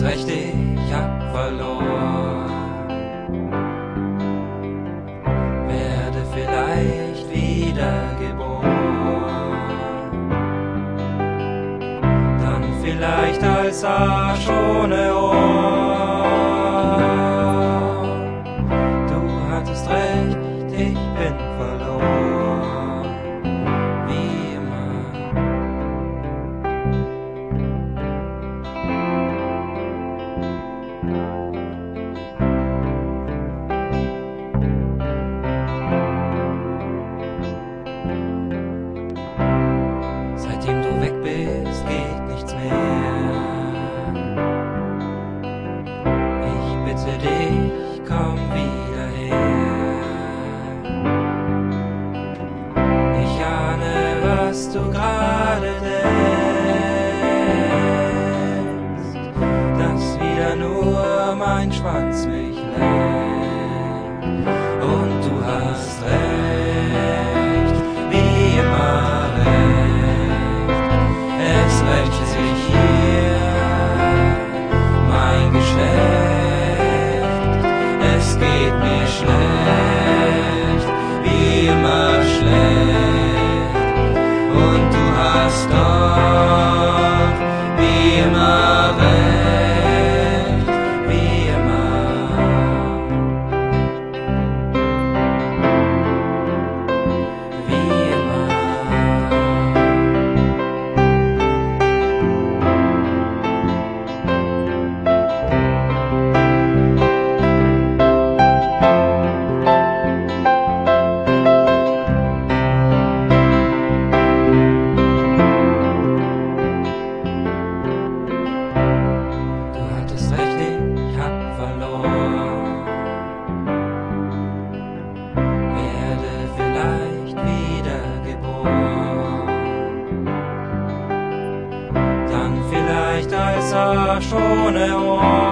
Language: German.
recht, ich hab verloren. Werde vielleicht wiedergeboren, dann vielleicht als Arsch ohne Ohr. Du hattest recht, ich bin verloren, wie immer. Seitdem du weg bist, geht nichts mehr. Ich bitte dich, komm wieder her. Ich ahne, was du gerade denkst, dass wieder nur mein Schwanz mich lenkt. Und du hast recht, wie immer recht. Es rächt sich hier mein Geschlecht. Es geht mir schlecht, wie immer schlecht. Und du hast doch wie immer recht, wie immer. Wie immer. Du hattest recht, ich hab verloren. Werde vielleicht wiedergeboren, dann vielleicht als Arsch ohne Ohr.